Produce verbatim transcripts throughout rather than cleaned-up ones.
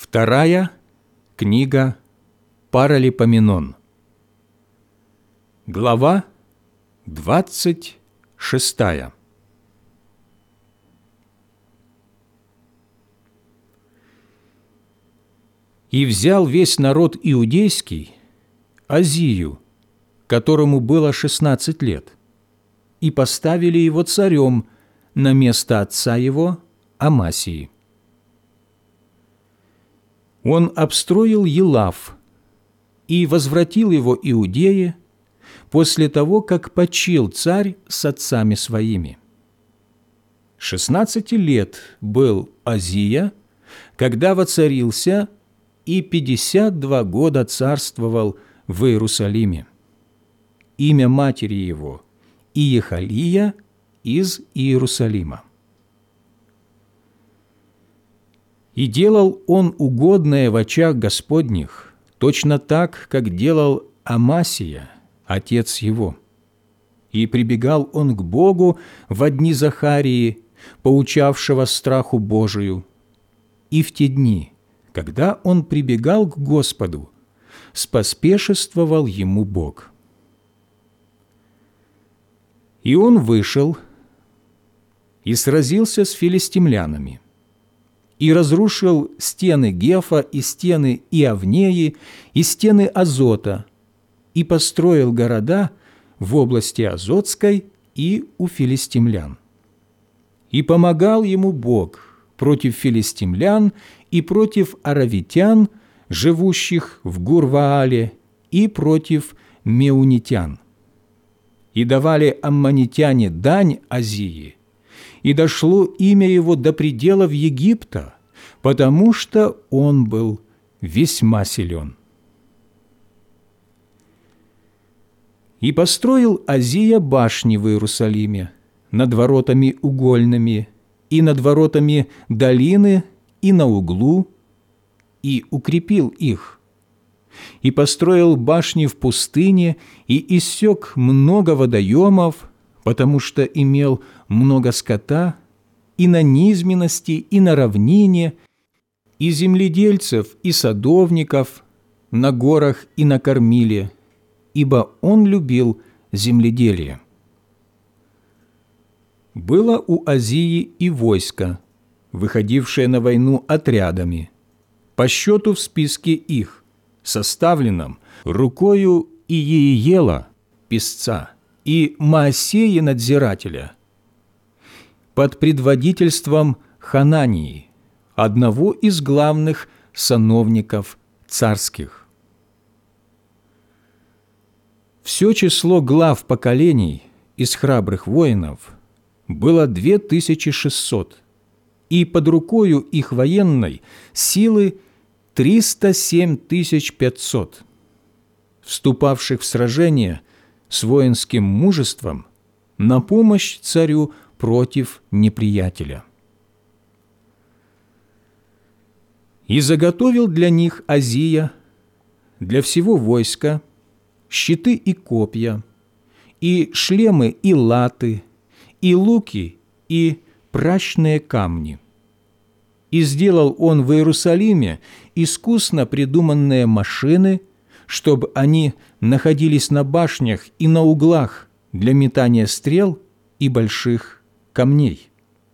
Вторая книга Паралипоменон. Глава двадцать шестая. «И взял весь народ иудейский Азию, которому было шестнадцать лет, и поставили его царем на место отца его Амасии. Он обстроил Елав и возвратил его Иудее после того, как почил царь с отцами своими. Шестнадцати лет был Азия, когда воцарился, и пятьдесят два года царствовал в Иерусалиме. Имя матери его – Иехалия из Иерусалима. И делал он угодное в очах Господних, точно так, как делал Амасия, отец его. И прибегал он к Богу во дни Захарии, поучавшего страху Божию. И в те дни, когда он прибегал к Господу, споспешествовал ему Бог. И он вышел и сразился с филистимлянами, и разрушил стены Гефа, и стены Иавнеи, и стены Азота, и построил города в области Азотской и у филистимлян. И помогал ему Бог против филистимлян и против аравитян, живущих в Гур-Ваале, и против меунитян. И давали аммонитяне дань Азии, и дошло имя его до пределов Египта, потому что он был весьма силен. И построил Азия башни в Иерусалиме над воротами угольными и над воротами долины и на углу, и укрепил их. И построил башни в пустыне, и иссек много водоемов, потому что имел много скота, и на низменности, и на равнине, и земледельцев, и садовников, на горах и на кормиле, ибо он любил земледелие. Было у Азии и войско, выходившее на войну отрядами, по счету в списке их, составленном рукою Иеиела, писца, и Маасея надзирателя, под предводительством Ханании, одного из главных сановников царских. Все число глав поколений из храбрых воинов было две тысячи шестьсот, и под рукою их военной силы триста семь тысяч пятьсот, вступавших в сражение с воинским мужеством на помощь царю против неприятеля. И заготовил для них Азия, для всего войска, щиты и копья, и шлемы и латы, и луки, и пращные камни. И сделал он в Иерусалиме искусно придуманные машины, чтобы они находились на башнях и на углах для метания стрел и больших камней.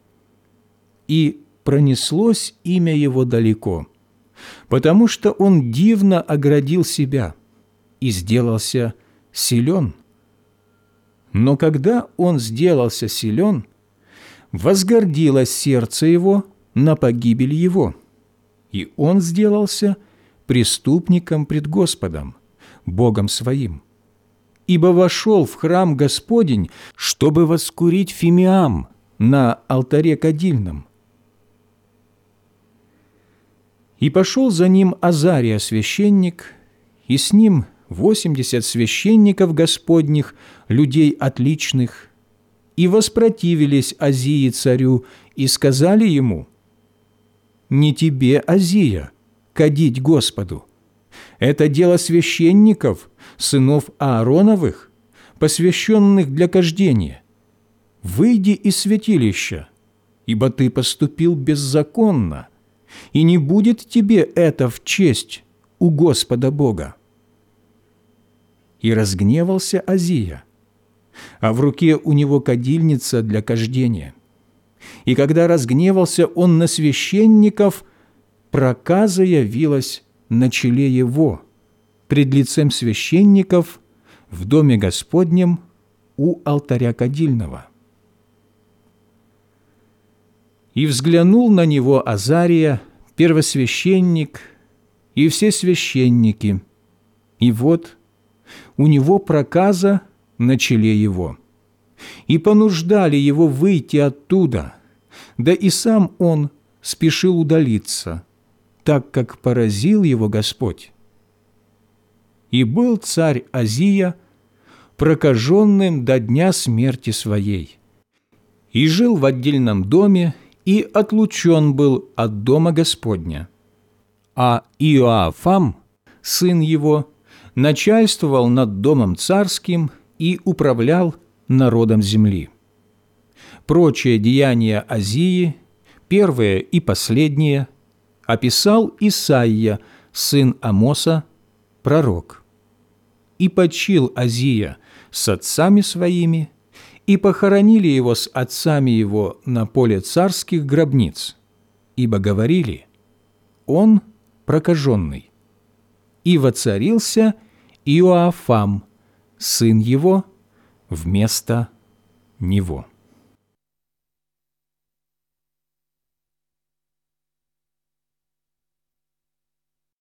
И пронеслось имя его далеко, потому что он дивно оградил себя и сделался силен. Но когда он сделался силен, возгордилось сердце его на погибель его, и он сделался преступником пред Господом, Богом своим, ибо вошел в храм Господень, чтобы воскурить фимиам на алтаре кадильном. И пошел за ним Азария священник, и с ним восемьдесят священников Господних, людей отличных, и воспротивились Азии царю, и сказали ему: «Не тебе, Азия, кадить Господу. Это дело священников, сынов Аароновых, посвященных для кождения. Выйди из святилища, ибо ты поступил беззаконно, и не будет тебе это в честь у Господа Бога». И разгневался Азия, а в руке у него кадильница для кождения. И когда разгневался он на священников, проказа явилась на челе его пред лицем священников в доме Господнем у алтаря кадильного. И взглянул на него Азария, первосвященник, и все священники, и вот у него проказа на челе его. И понуждали его выйти оттуда, да и сам он спешил удалиться, так как поразил его Господь. И был царь Азия прокаженным до дня смерти своей, и жил в отдельном доме, и отлучен был от дома Господня. А Иоафам, сын его, начальствовал над домом царским и управлял народом земли. Прочие деяния Азии, первые и последние, описал Исаия, сын Амоса, пророк. И почил Азия с отцами своими, и похоронили его с отцами его на поле царских гробниц, ибо говорили: он прокаженный. И воцарился Иоафам, сын его, вместо него.